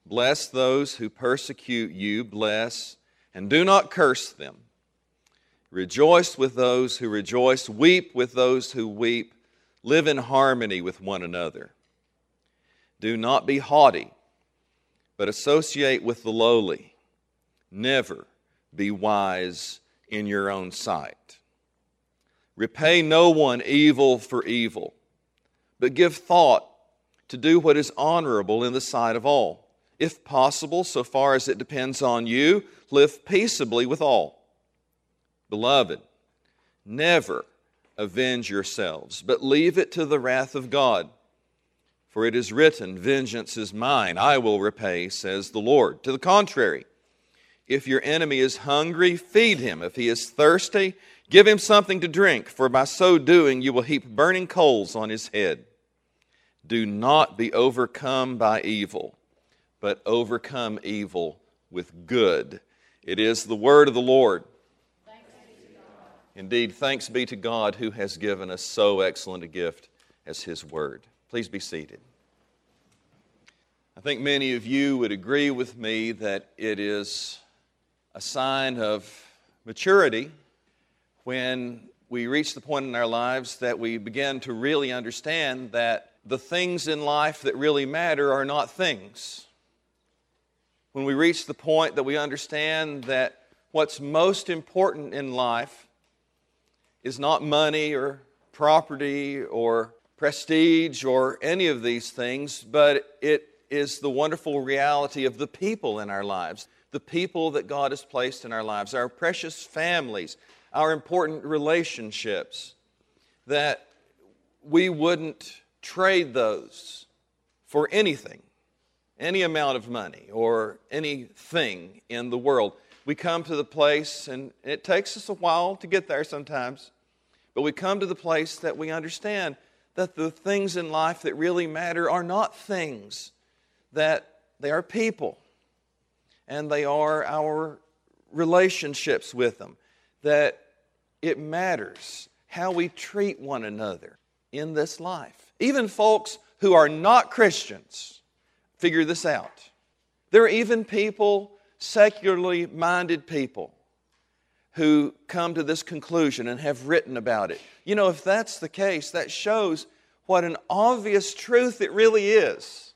Bless those who persecute you, bless, and do not curse them. Rejoice with those who rejoice, weep with those who weep, live in harmony with one another. Do not be haughty, but associate with the lowly. Never be wise in your own sight. Repay no one evil for evil, but give thought to do what is honorable in the sight of all. If possible, so far as it depends on you, live peaceably with all. Beloved, never avenge yourselves, but leave it to the wrath of God. For it is written, vengeance is mine, I will repay, says the Lord. To the contrary, if your enemy is hungry, feed him. If he is thirsty, give him something to drink, for by so doing you will heap burning coals on his head. Do not be overcome by evil, but overcome evil with good. It is the word of the Lord. Thanks be to God. Indeed, thanks be to God who has given us so excellent a gift as His word. Please be seated. I think many of you would agree with me that it is a sign of maturity when we reach the point in our lives that we begin to really understand that the things in life that really matter are not things. When we reach the point that we understand that what's most important in life is not money or property or prestige or any of these things, but it is the wonderful reality of the people in our lives, the people that God has placed in our lives, our precious families, our important relationships, that we wouldn't trade those for anything, any amount of money or anything in the world. We come to the place, and it takes us a while to get there sometimes, but we come to the place that we understand that the things in life that really matter are not things, that they are people, and they are our relationships with them, that it matters how we treat one another in this life. Even folks who are not Christians figure this out. There are even people, secularly minded people, who come to this conclusion and have written about it. You know, if that's the case, that shows what an obvious truth it really is.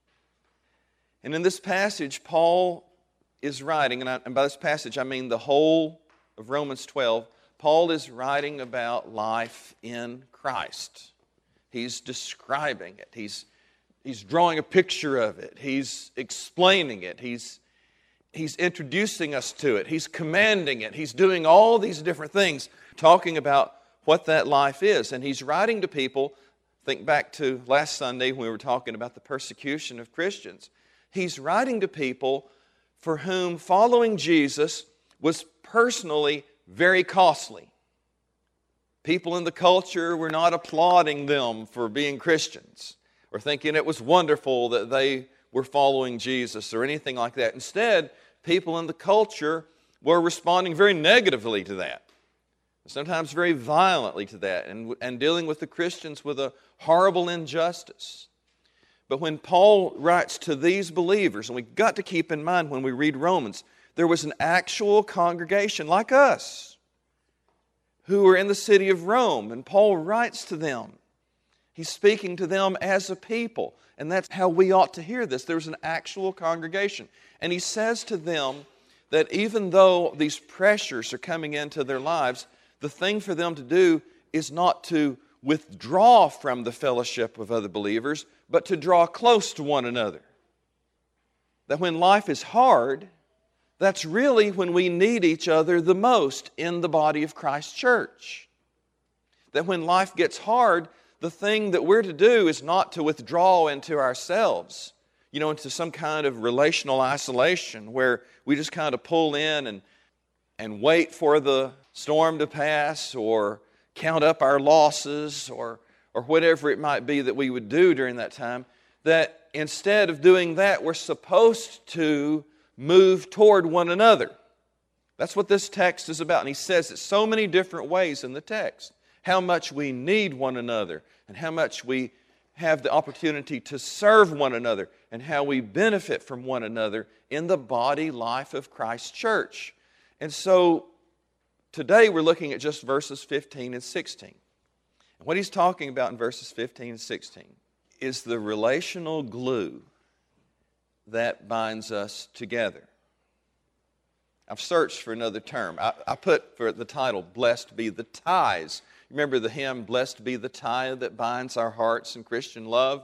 And in this passage, Paul is writing, and by this passage I mean the whole of Romans 12, Paul is writing about life in Christ. He's describing it. He's drawing a picture of it. He's explaining it. He's introducing us to it. He's commanding it. He's doing all these different things, talking about what that life is. And he's writing to people, think back to last Sunday when we were talking about the persecution of Christians. He's writing to people for whom following Jesus was personally very costly. People in the culture were not applauding them for being Christians or thinking it was wonderful that they were following Jesus or anything like that. Instead, people in the culture were responding very negatively to that, sometimes very violently to that, and dealing with the Christians with a horrible injustice. But when Paul writes to these believers, and we've got to keep in mind when we read Romans, there was an actual congregation like us who were in the city of Rome, and Paul writes to them. He's speaking to them as a people, and that's how we ought to hear this. There's an actual congregation. And he says to them that even though these pressures are coming into their lives, the thing for them to do is not to withdraw from the fellowship of other believers, but to draw close to one another. That when life is hard, that's really when we need each other the most in the body of Christ Church. That when life gets hard, the thing that we're to do is not to withdraw into ourselves, into some kind of relational isolation where we just kind of pull in and wait for the storm to pass or count up our losses or whatever it might be that we would do during that time. That instead of doing that, we're supposed to move toward one another. That's what this text is about. And he says it so many different ways in the text. How much we need one another and how much we have the opportunity to serve one another. and how we benefit from one another in the body life of Christ's church. And so today we're looking at just verses 15 and 16. And what he's talking about in verses 15 and 16 is the relational glue that binds us together. I've searched for another term. I put for the title, Blessed Be the Ties. Remember the hymn, Blessed Be the Tie that binds our hearts in Christian love?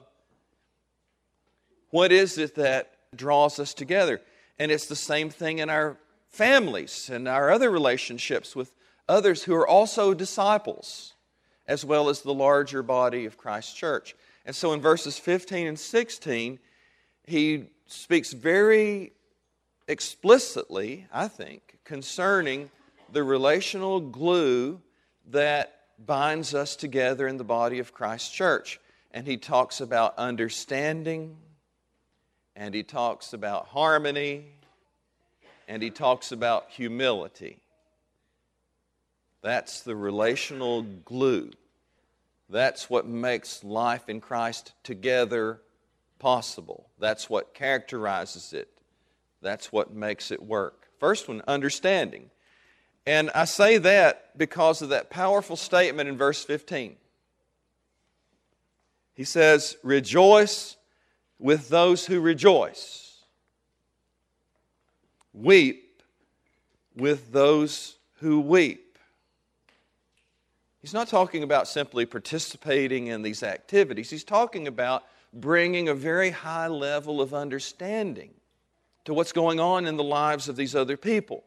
What is it that draws us together? And it's the same thing in our families and our other relationships with others who are also disciples, as well as the larger body of Christ's church. And so in verses 15 and 16, he speaks very explicitly, I think, concerning the relational glue that binds us together in the body of Christ's church. And he talks about understanding, and he talks about harmony, and he talks about humility. That's the relational glue. That's what makes life in Christ together possible. That's what characterizes it. That's what makes it work. First one, understanding. And I say that because of that powerful statement in verse 15. He says, rejoice with those who rejoice. Weep with those who weep. He's not talking about simply participating in these activities. He's talking about bringing a very high level of understanding to what's going on in the lives of these other people.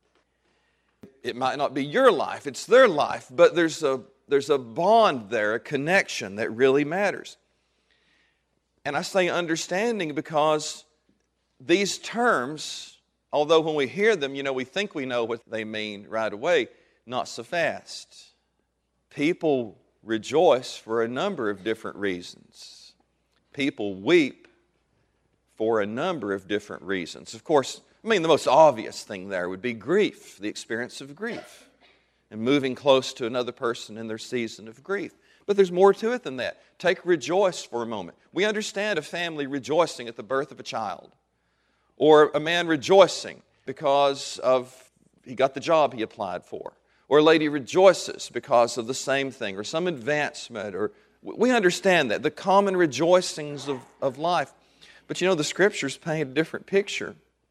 It might not be your life, it's their life, but there's a bond there, a connection that really matters. And I say understanding because these terms, although when we hear them, we think we know what they mean right away, not so fast. People rejoice for a number of different reasons. People weep for a number of different reasons. Of course, the most obvious thing there would be grief, the experience of grief, and moving close to another person in their season of grief. But there's more to it than that. Take rejoice for a moment. We understand a family rejoicing at the birth of a child, or a man rejoicing because he got the job he applied for, or a lady rejoices because of the same thing, or some advancement, or we understand that, the common rejoicings of life. But the Scriptures paint a different picture.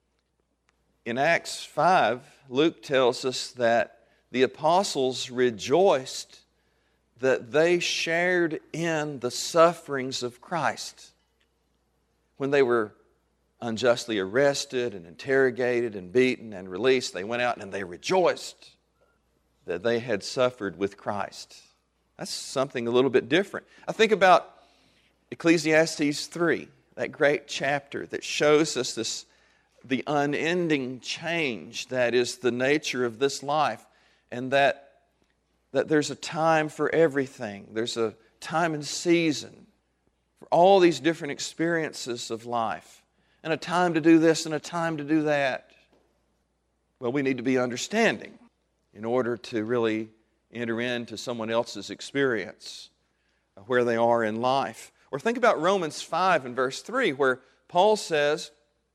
In Acts 5, Luke tells us that the apostles rejoiced that they shared in the sufferings of Christ. When they were unjustly arrested and interrogated and beaten and released, they went out and they rejoiced that they had suffered with Christ. That's something a little bit different. I think about Ecclesiastes 3, that great chapter that shows us the unending change that is the nature of this life, and that there's a time for everything. There's a time and season for all these different experiences of life, and a time to do this and a time to do that. Well, we need to be understanding in order to really enter into someone else's experience of where they are in life. Or think about Romans 5 and verse 3, where Paul says,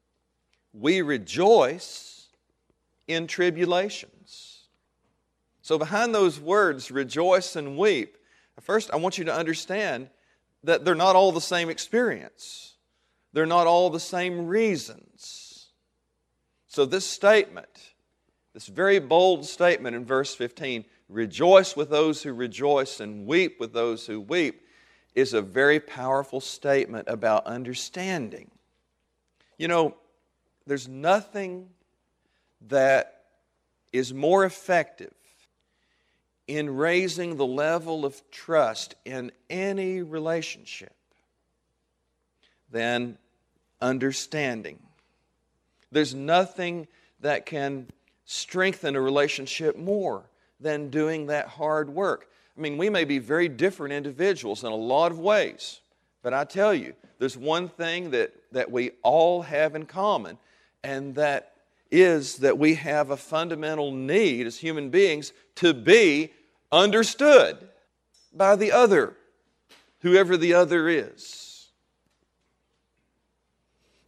we rejoice in tribulations. So behind those words, rejoice and weep, first I want you to understand that they're not all the same experience. They're not all the same reasons. So this statement, this very bold statement in verse 15, rejoice with those who rejoice and weep with those who weep, is a very powerful statement about understanding. There's nothing that is more effective in raising the level of trust in any relationship than understanding. There's nothing that can strengthen a relationship more than doing that hard work. We may be very different individuals in a lot of ways, but I tell you, there's one thing that we all have in common, and that is that we have a fundamental need as human beings to be understood by the other, whoever the other is.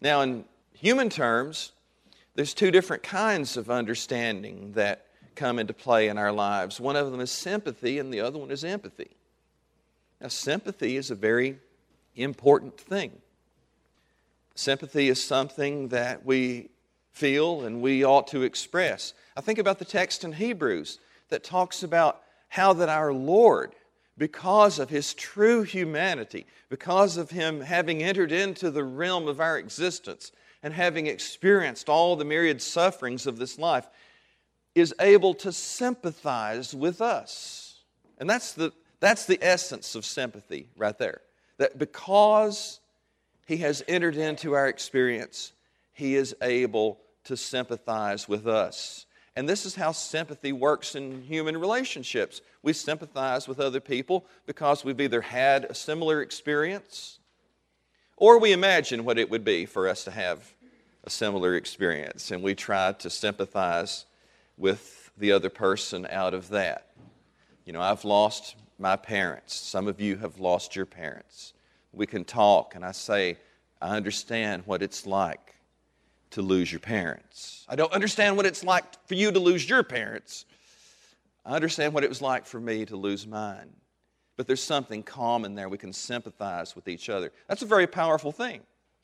Now, in human terms, there's two different kinds of understanding that come into play in our lives. One of them is sympathy, and the other one is empathy. Now, sympathy is a very important thing. Sympathy is something that we feel and we ought to express. I think about the text in Hebrews that talks about how that our Lord, because of His true humanity, because of Him having entered into the realm of our existence and having experienced all the myriad sufferings of this life, is able to sympathize with us. And that's the essence of sympathy right there. That because He has entered into our experience, He is able to sympathize with us. And this is how sympathy works in human relationships. We sympathize with other people because we've either had a similar experience or we imagine what it would be for us to have a similar experience. And we try to sympathize with the other person out of that. You know, I've lost my parents. Some of you have lost your parents. We can talk and I say, I understand what it's like to lose your parents. I don't understand what it's like for you to lose your parents. I understand what it was like for me to lose mine. But there's something common there. We can sympathize with each other. That's a very powerful thing.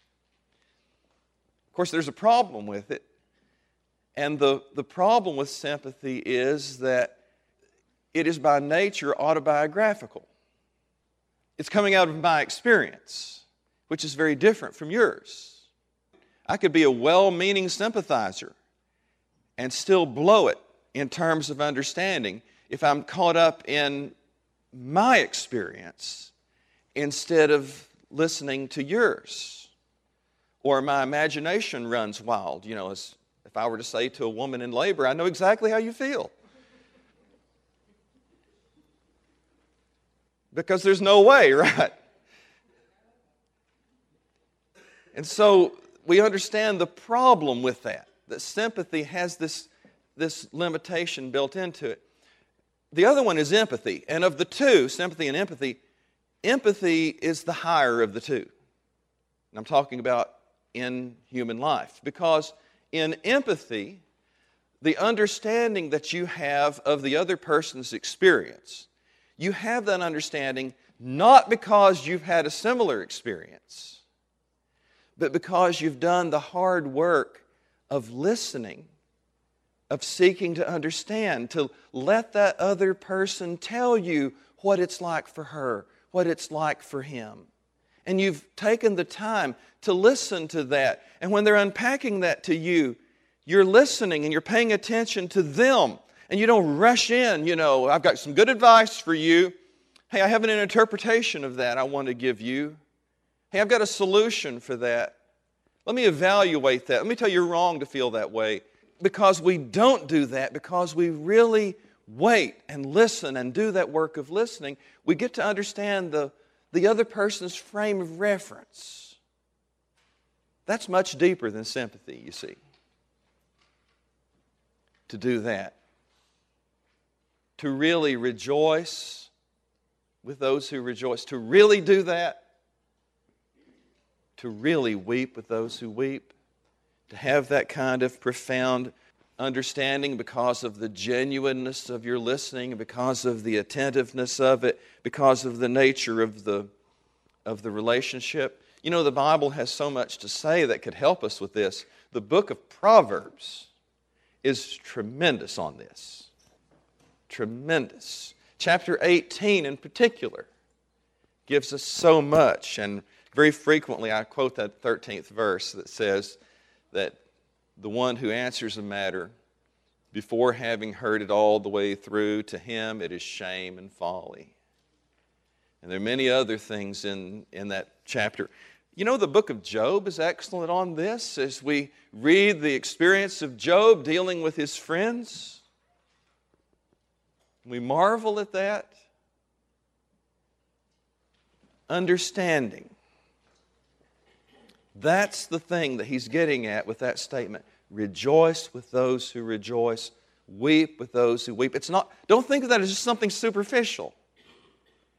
Of course, there's a problem with it. And the problem with sympathy is that it is by nature autobiographical. It's coming out of my experience, which is very different from yours. I could be a well-meaning sympathizer and still blow it in terms of understanding if I'm caught up in my experience instead of listening to yours. Or my imagination runs wild. You know, as if I were to say to a woman in labor, I know exactly how you feel. Because there's no way, right? And so we understand the problem with that sympathy has this limitation built into it. The other one is empathy. And of the two, sympathy and empathy is the higher of the two. And I'm talking about in human life. Because in empathy, the understanding that you have of the other person's experience, you have that understanding not because you've had a similar experience, but because you've done the hard work of listening, of seeking to understand, to let that other person tell you what it's like for her, what it's like for him. And you've taken the time to listen to that. And when they're unpacking that to you, you're listening and you're paying attention to them. And you don't rush in, you know, I've got some good advice for you. Hey, I have an interpretation of that I want to give you. Hey, I've got a solution for that. Let me evaluate that. Let me tell you, you're wrong to feel that way. Because we don't do that, because we really wait and listen and do that work of listening, we get to understand the other person's frame of reference. That's much deeper than sympathy, you see. To do that. To really rejoice with those who rejoice. To really do that. To really weep with those who weep. To have that kind of profound understanding because of the genuineness of your listening, because of the attentiveness of it, because of the nature of the relationship. You know, the Bible has so much to say that could help us with this. The book of Proverbs is tremendous on this. Tremendous. Chapter 18 in particular gives us so much. And very frequently I quote that 13th verse that says that the one who answers a matter before having heard it all the way through, to him it is shame and folly. And there are many other things in that chapter. You know, the book of Job is excellent on this. As we read the experience of Job dealing with his friends, we marvel at that. Understanding. That's the thing that he's getting at with that statement. Rejoice with those who rejoice. Weep with those who weep. It's not, don't think of that as just something superficial,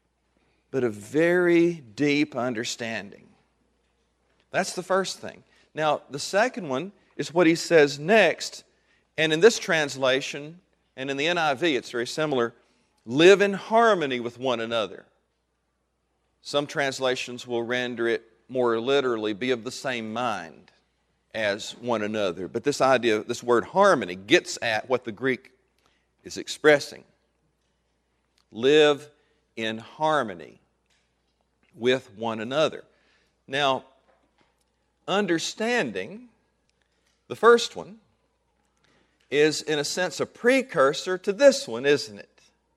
but a very deep understanding. That's the first thing. Now, the second one is what he says next. And in this translation, and in the NIV, it's very similar. Live in harmony with one another. Some translations will render it more literally, be of the same mind as one another. But this idea, this word harmony, gets at what the Greek is expressing. Live in harmony with one another. Now, understanding, the first one, is in a sense a precursor to this one, isn't it?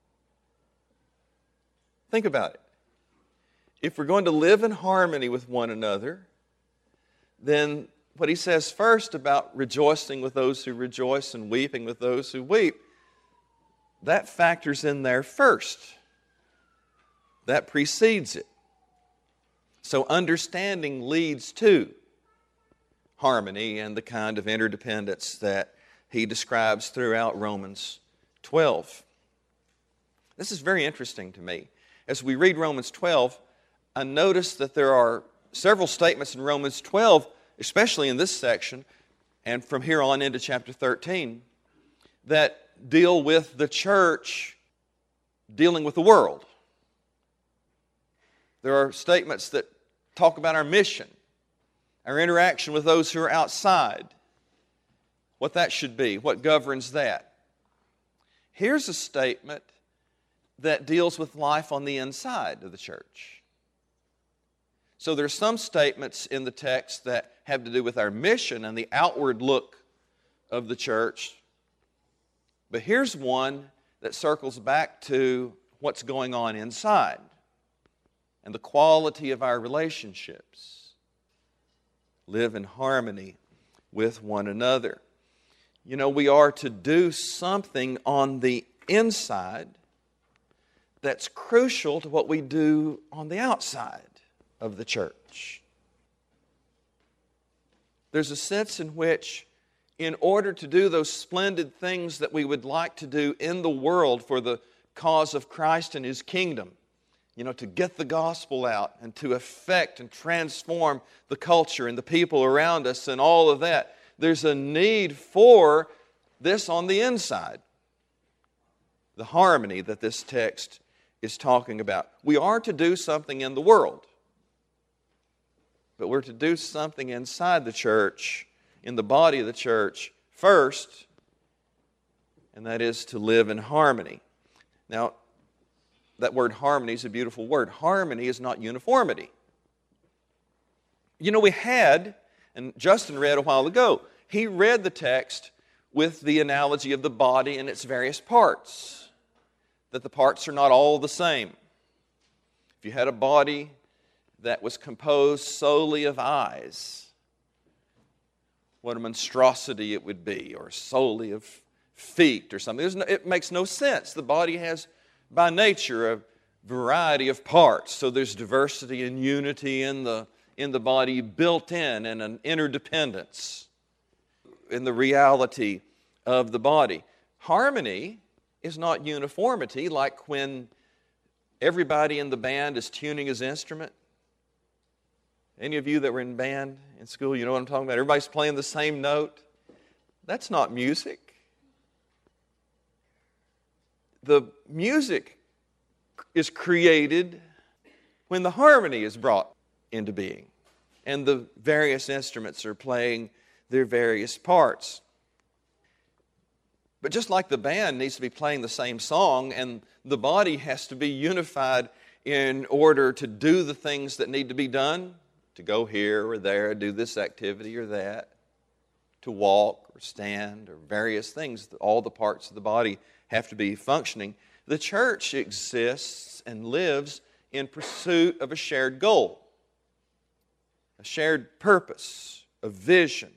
Think about it. If we're going to live in harmony with one another, then what he says first about rejoicing with those who rejoice and weeping with those who weep, that factors in there first. That precedes it. So understanding leads to harmony and the kind of interdependence that he describes throughout Romans 12. This is very interesting to me. As we read Romans 12, I notice that there are several statements in Romans 12, especially in this section, and from here on into chapter 13, that deal with the church dealing with the world. There are statements that talk about our mission, our interaction with those who are outside, what that should be, what governs that. Here's a statement that deals with life on the inside of the church. So there's some statements in the text that have to do with our mission and the outward look of the church. But here's one that circles back to what's going on inside and the quality of our relationships. Live in harmony with one another. You know, we are to do something on the inside that's crucial to what we do on the outside of the church. There's a sense in which, in order to do those splendid things that we would like to do in the world for the cause of Christ and His kingdom, you know, to get the gospel out and to affect and transform the culture and the people around us and all of that, there's a need for this on the inside. The harmony that this text is talking about. We are to do something in the world, but we're to do something inside the church, in the body of the church first, and that is to live in harmony. Now, that word harmony is a beautiful word. Harmony is not uniformity. You know, we had, and Justin read a while ago, he read the text with the analogy of the body and its various parts, that the parts are not all the same. If you had a body that was composed solely of eyes, what a monstrosity it would be, or solely of feet or something. It makes no sense. The body has, by nature, a variety of parts, so there's diversity and unity in the body built in, and an interdependence in the reality of the body. Harmony is not uniformity, like when everybody in the band is tuning his instrument. Any of you that were in band in school, you know what I'm talking about? Everybody's playing the same note. That's not music. The music is created when the harmony is brought into being and the various instruments are playing their various parts. But just like the band needs to be playing the same song, and the body has to be unified in order to do the things that need to be done, to go here or there, do this activity or that, to walk or stand or various things, all the parts of the body have to be functioning. The church exists and lives in pursuit of a shared goal, a shared purpose, a vision.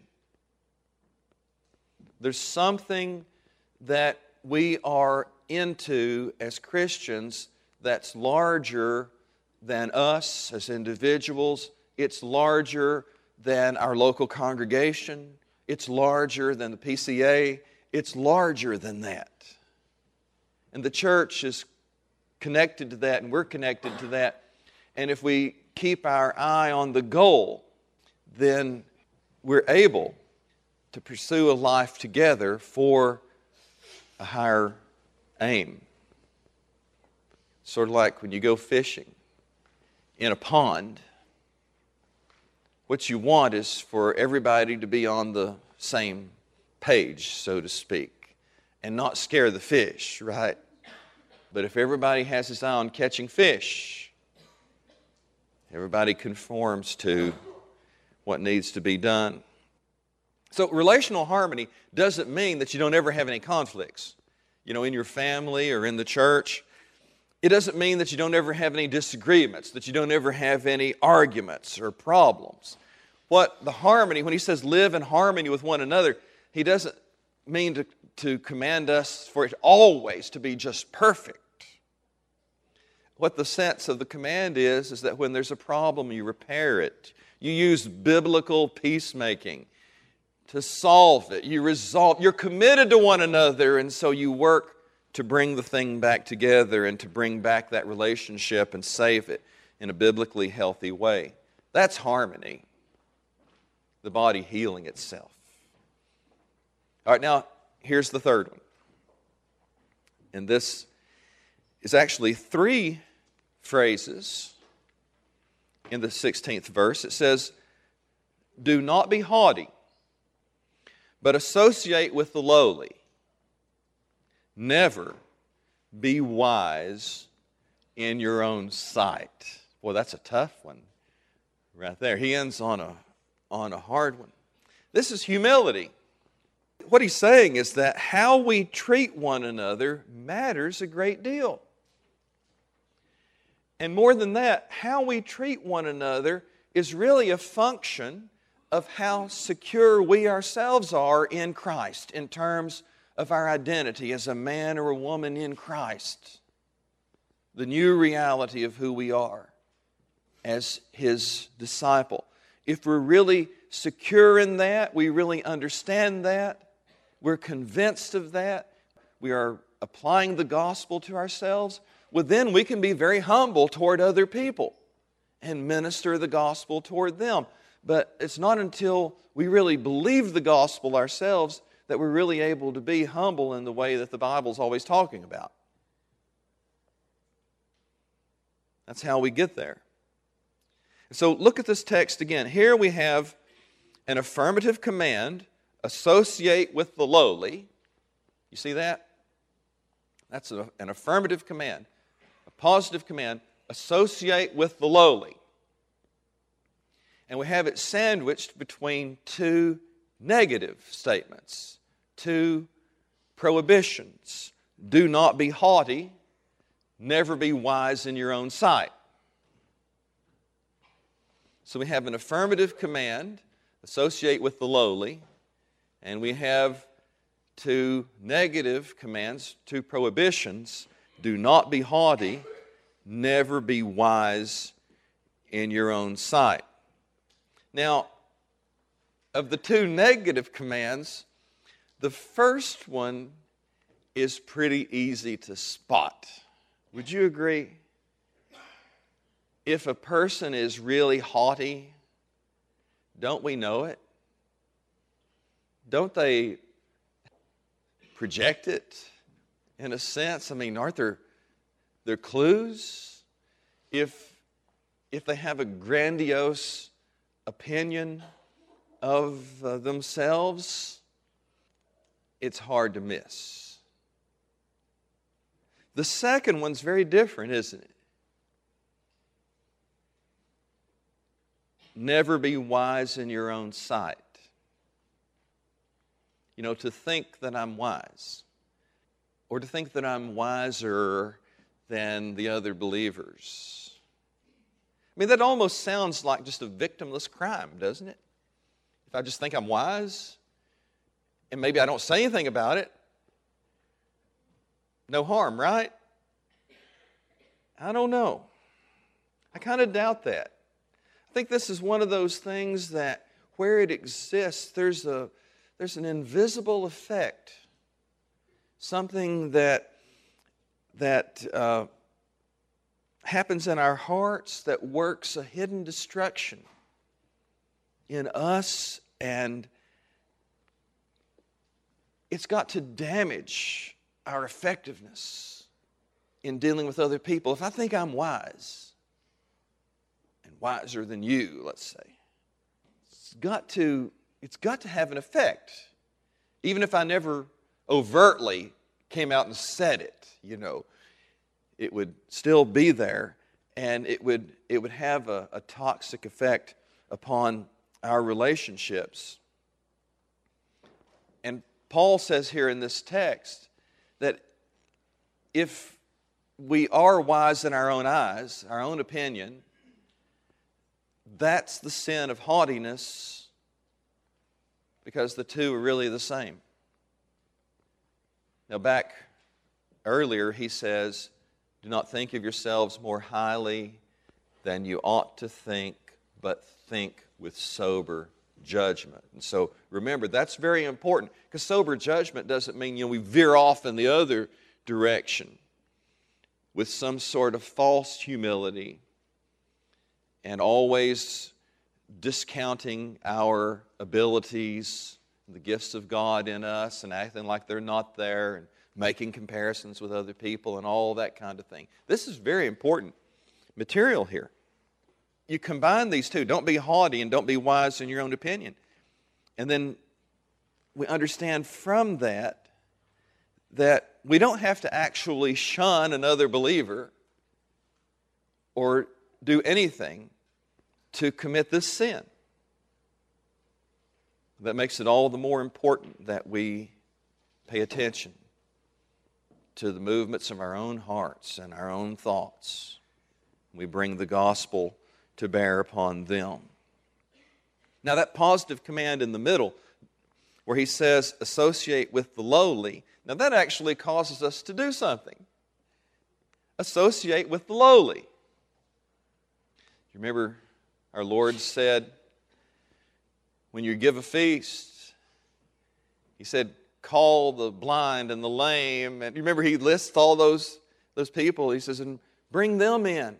There's something that we are into as Christians that's larger than us as individuals. It's larger than our local congregation. It's larger than the PCA. It's larger than that. And the church is connected to that, and we're connected to that. And if we keep our eye on the goal, then we're able to pursue a life together for a higher aim. Sort of like when you go fishing in a pond, what you want is for everybody to be on the same page, so to speak, and not scare the fish, right? But if everybody has his eye on catching fish, everybody conforms to what needs to be done. So relational harmony doesn't mean that you don't ever have any conflicts, in your family or in the church. It doesn't mean that you don't ever have any disagreements, that you don't ever have any arguments or problems. What the harmony, when he says live in harmony with one another, he doesn't mean to command us for it always to be just perfect. What the sense of the command is that when there's a problem, you repair it. You use biblical peacemaking to solve it. You're committed to one another, and so you work to bring the thing back together and to bring back that relationship and save it in a biblically healthy way. That's harmony. The body healing itself. All right, now here's the third one. And this is actually 3 phrases in the 16th verse. It says, "Do not be haughty, but associate with the lowly. Never be wise in your own sight." Boy, that's a tough one right there. He ends on a hard one. This is humility. What he's saying is that how we treat one another matters a great deal. And more than that, how we treat one another is really a function of how secure we ourselves are in Christ in terms of our identity as a man or a woman in Christ. The new reality of who we are as His disciple. If we're really secure in that, we really understand that, we're convinced of that, we are applying the gospel to ourselves, well, then we can be very humble toward other people and minister the gospel toward them. But it's not until we really believe the gospel ourselves that we're really able to be humble in the way that the Bible's always talking about. That's how we get there. So look at this text again. Here we have an affirmative command, associate with the lowly. You see that? That's an affirmative command, a positive command, associate with the lowly. And we have it sandwiched between 2 negative statements, 2 prohibitions. Do not be haughty, never be wise in your own sight. So we have an affirmative command, associate with the lowly, and we have 2 negative commands, 2 prohibitions. Do not be haughty, never be wise in your own sight. Now, of the 2 negative commands, the first one is pretty easy to spot. Would you agree? If a person is really haughty, don't we know it? Don't they project it in a sense? I mean, aren't there clues? If they have a grandiose opinion of themselves, it's hard to miss. The second one's very different, isn't it? Never be wise in your own sight. To think that I'm wise, or to think that I'm wiser than the other believers. I mean, that almost sounds like just a victimless crime, doesn't it? If I just think I'm wise, and maybe I don't say anything about it, no harm, right? I don't know. I kind of doubt that. I think this is one of those things that where it exists, there's an invisible effect, something that happens in our hearts that works a hidden destruction in us And it's got to damage our effectiveness in dealing with other people. If I think I'm wise, and wiser than you, let's say, it's got to have an effect. Even if I never overtly came out and said it, it would still be there, and it would have a toxic effect upon our relationships. And Paul says here in this text that if we are wise in our own eyes, our own opinion, that's the sin of haughtiness, because the two are really the same. Now, back earlier, he says, do not think of yourselves more highly than you ought to think, but think with sober judgment. And so, remember, that's very important, because sober judgment doesn't mean, we veer off in the other direction with some sort of false humility and always discounting our abilities, the gifts of God in us, and acting like they're not there, and making comparisons with other people and all that kind of thing. This is very important material here. You combine these two. Don't be haughty and don't be wise in your own opinion. And then we understand from that we don't have to actually shun another believer or do anything to commit this sin. That makes it all the more important that we pay attention to the movements of our own hearts and our own thoughts. We bring the gospel to bear upon them. Now, that positive command in the middle, where he says, associate with the lowly, now that actually causes us to do something. Associate with the lowly. You remember our Lord said, when you give a feast, he said, call the blind and the lame. And you remember he lists all those people. He says, and bring them in.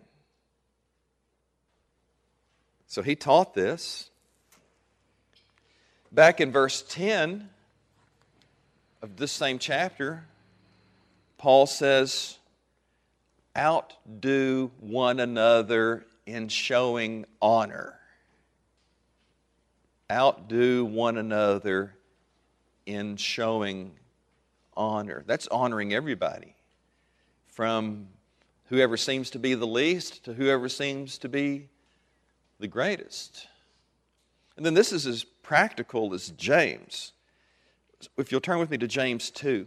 So he taught this. Back in verse 10 of this same chapter, Paul says, outdo one another in showing honor. Outdo one another in showing honor. That's honoring everybody, from whoever seems to be the least to whoever seems to be the greatest. And then this is as practical as James. If you'll turn with me to James 2.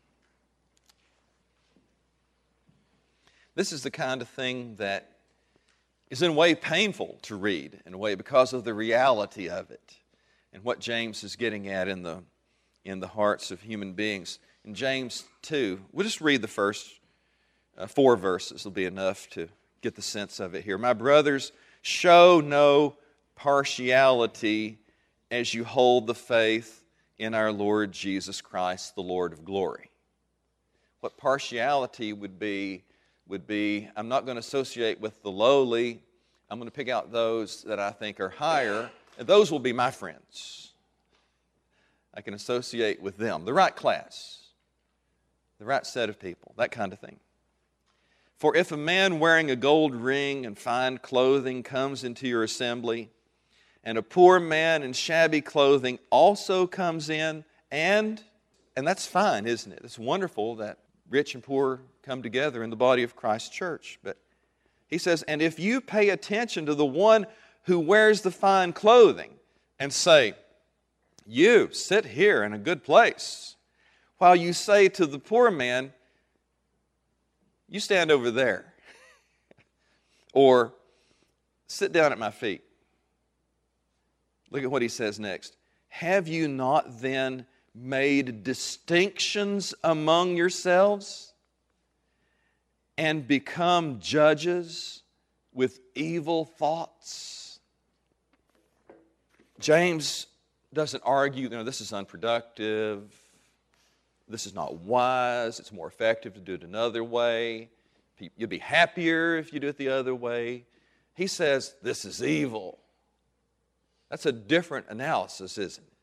This is the kind of thing that is in a way painful to read, in a way, because of the reality of it and what James is getting at in the hearts of human beings. In James 2, we'll just read the first 4 verses. It'll be enough to get the sense of it here. My brothers, show no partiality as you hold the faith in our Lord Jesus Christ, the Lord of glory. What partiality would be, I'm not going to associate with the lowly. I'm going to pick out those that I think are higher, and those will be my friends. I can associate with them, the right class, the right set of people, that kind of thing. For if a man wearing a gold ring and fine clothing comes into your assembly, and a poor man in shabby clothing also comes in, and that's fine, isn't it? It's wonderful that rich and poor come together in the body of Christ's church. But he says, and if you pay attention to the one who wears the fine clothing and say, you sit here in a good place, while you say to the poor man, you stand over there, or sit down at my feet. Look at what he says next. Have you not then made distinctions among yourselves and become judges with evil thoughts? James doesn't argue, this is unproductive, this is not wise, it's more effective to do it another way, you'll be happier if you do it the other way. He says, this is evil. That's a different analysis, isn't it?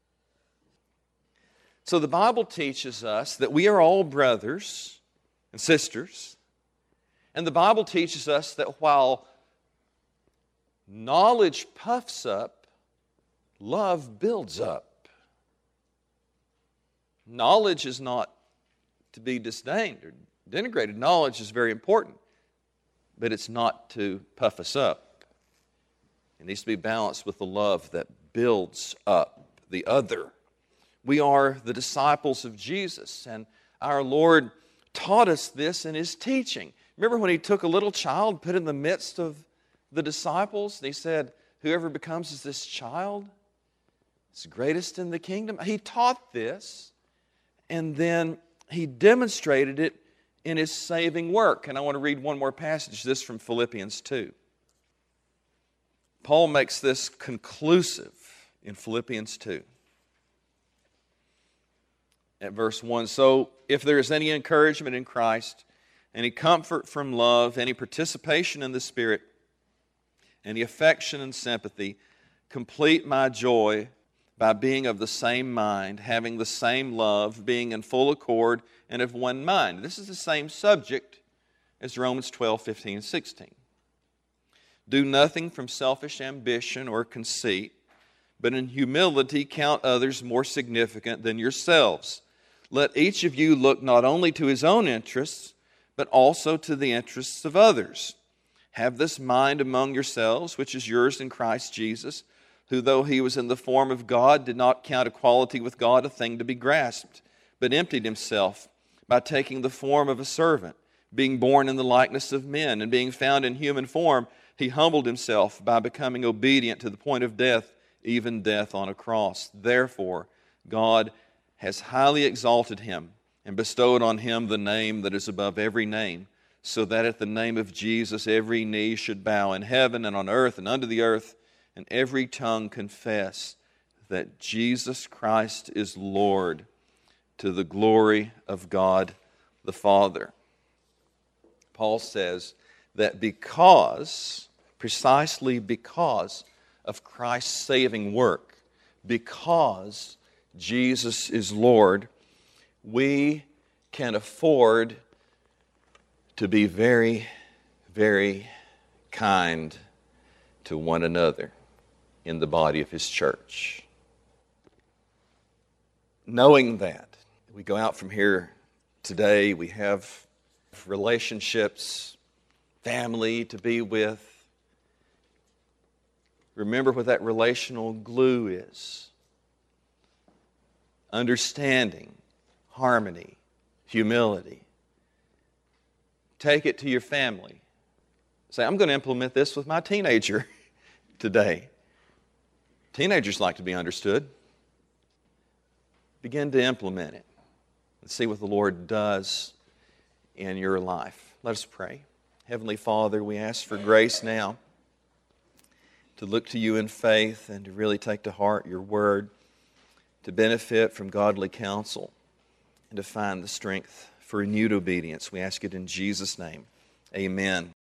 So the Bible teaches us that we are all brothers and sisters. And the Bible teaches us that while knowledge puffs up, love builds up. Knowledge is not to be disdained or denigrated. Knowledge is very important, but it's not to puff us up. It needs to be balanced with the love that builds up the other. We are the disciples of Jesus, and our Lord taught us this in His teaching. Remember when He took a little child, put in the midst of the disciples, and He said, whoever becomes as this child is greatest in the kingdom? He taught this, and then He demonstrated it in His saving work. And I want to read one more passage, this from Philippians 2. Paul makes this conclusive in Philippians 2. At verse 1, so if there is any encouragement in Christ, any comfort from love, any participation in the Spirit, any affection and sympathy, complete my joy by being of the same mind, having the same love, being in full accord and of one mind. This is the same subject as Romans 12, 15, and 16. Do nothing from selfish ambition or conceit, but in humility count others more significant than yourselves. Let each of you look not only to his own interests, but also to the interests of others. Have this mind among yourselves, which is yours in Christ Jesus, who, though He was in the form of God, did not count equality with God a thing to be grasped, but emptied Himself by taking the form of a servant, being born in the likeness of men, and being found in human form, He humbled Himself by becoming obedient to the point of death, even death on a cross. Therefore, God has highly exalted Him and bestowed on Him the name that is above every name, so that at the name of Jesus every knee should bow in heaven and on earth and under the earth, and every tongue confess that Jesus Christ is Lord, to the glory of God the Father. Paul says that precisely because of Christ's saving work, because Jesus is Lord, we can afford to be very, very kind to one another in the body of His church. Knowing that, we go out from here today, we have relationships, family to be with. Remember what that relational glue is. Understanding, harmony, humility. Take it to your family. Say, I'm going to implement this with my teenager today. Teenagers like to be understood. Begin to implement it and see what the Lord does in your life. Let us pray. Heavenly Father, we ask for grace now to look to You in faith and to really take to heart Your word, to benefit from godly counsel, and to find the strength for renewed obedience. We ask it in Jesus' name. Amen.